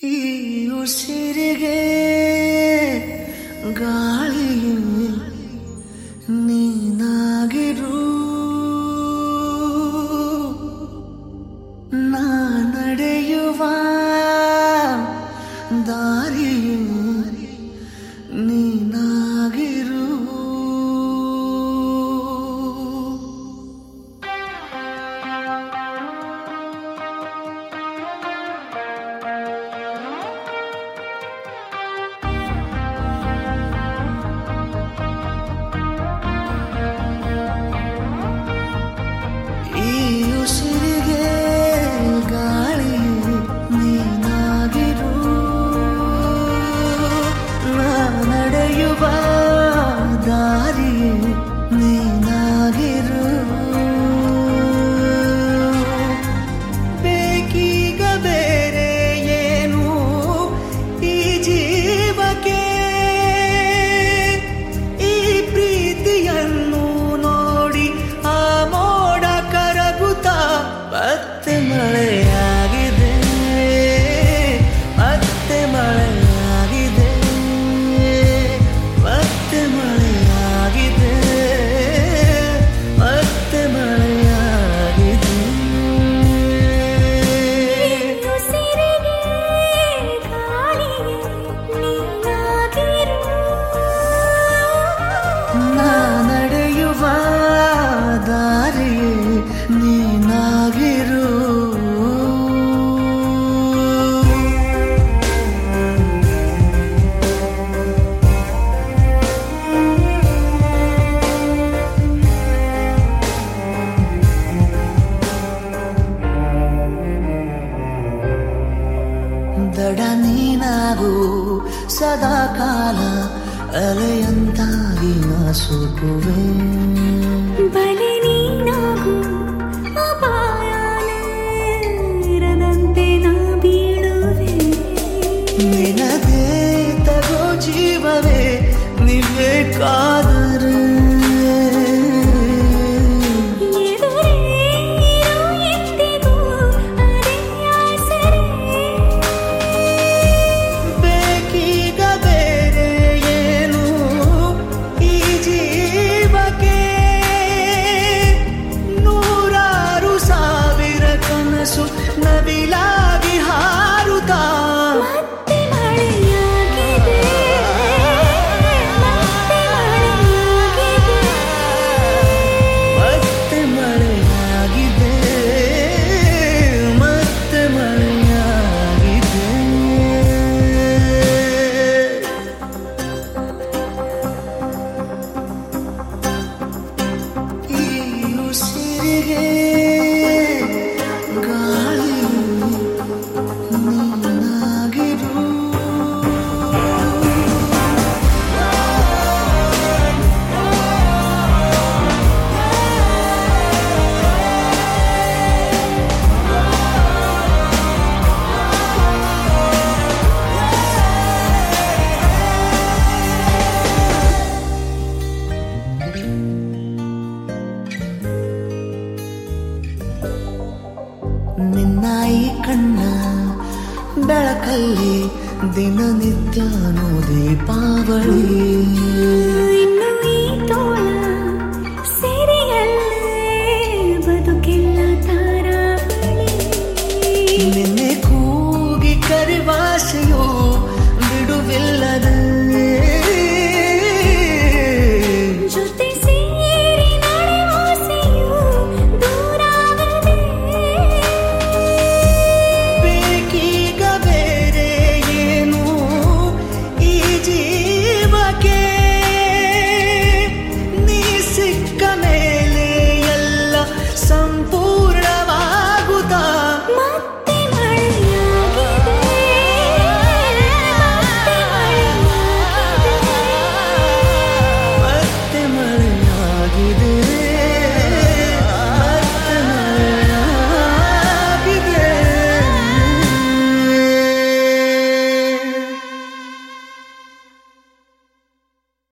ಈ ಉಸಿರಿಗೆ ಗಾಳಿ ನೀನಾಗಿರು, ನಾ ನಡೆಯುವ ದಾರಿ ನೀನಾಗಿರು. ಉಸಿರಿಗೆ ಗಾಳಿ ನೀನಾಗಿರು, ನಾ ನಡೆಯುವ ದಾರಿ ನೀನಾಗಿರು. ಬೇಕೀಗ ಬೇರೆ ಏನು ಈ ಜೀವಕ್ಕೆ, ಈ ಪ್ರೀತಿಯನ್ನು ನೋಡಿ ಆ ಮೋಡ ಕರಗುತ್ತಾ ಮತ್ತೆ ಮಳೆಯಾಗಿದೆ, ಮತ್ತೆ ಮಳೆಯಾಗಿದೆ, ಮತ್ತೆ ಮಳೆಯಾಗಿದೆ, ಮತ್ತೆ ಮಳೆಯಾಗಿದೆ. ಉಸಿರಿಗೆ ಗಾಳಿಗೆ ನೀನಾಗಿರು, ನಾ ನಡೆಯುವ ದಾರಿ ನೀನಾಗಿರು. ದಡ ನೀನಾಗು ಸದಾ ಕಾಲ ಅಲೆಯಂತಾಗಿ ನಾ ಸೋಕುವೆ, ಬಲೆ ನೀನಾಗು ಅಪಾಯದಂತೆ ನಾ ಬೀಳುವೆ. ನಿನದೇ ತಗೋ ಜೀವವೇ ನೀಬೇಕಾದರೆ, ಎದುರೇ ಇರು ಎಂದಿಗೂ ಅದೇ ಆಸರೆ. ಬೇಕೀಗ ಬೇರೆ ಏನು ಈ ಜೀವಕ್ಕೆ, ನೂರಾರು ಸಾವಿರ ಕನಸು ನವಿಲಾಗಿ ಹಾರುತ್ತಾ ಮತ್ತೆ ಮಳೆಯಾಗಿದೆ, ಮತ್ತೆ ಮತ್ತೆ ಮಳೆಯಾಗಿದೆ. ಮಳೆಯಾಗಿದೆ, ಮತ್ತೆ ಮಳೆಯಾಗಿದೆ. ಈ ಉಸಿರಿಗೆ ಗಾಳಿ ನೀನಾಗಿರು. ನಿನ್ನ ಈ ಕಣ್ಣ ಬೆಳಕಲ್ಲಿ ದಿನನಿತ್ಯನೂ ದೀಪಾವಳಿ, ಇನ್ನು ಈ ತೋಳ ಸೆರೆಯಲ್ಲೇ ಬದುಕೆಲ್ಲ ತಾರಾವಳಿ. ನಿನ್ನೆ ಕೂಗಿ ಕರಿವಾಸೆಯು ಬಿಡುವಿಲ್ಲದೆ, ಜೊತೆ ಸೇರಿ ನಡೆವಾಸೆಯು ದೂರಾಗದೆ. ಬೇಕೀಗ ಬೇರೆ ಏನು ಈ ಜೀವಕ್ಕೆ, ನೀ ಸಿಕ್ಕ ಮೇಲೆ ಎಲ್ಲ ಸಂಪೂರ್ಣವಾಗುತ್ತಾ ಮತ್ತೆ ಮಳೆಯಾಗಿದೆ, ಮತ್ತೆ ಮಳೆಯಾಗಿದೆ. ಮತ್ತೆ ಮಳೆಯಾಗಿದೆ.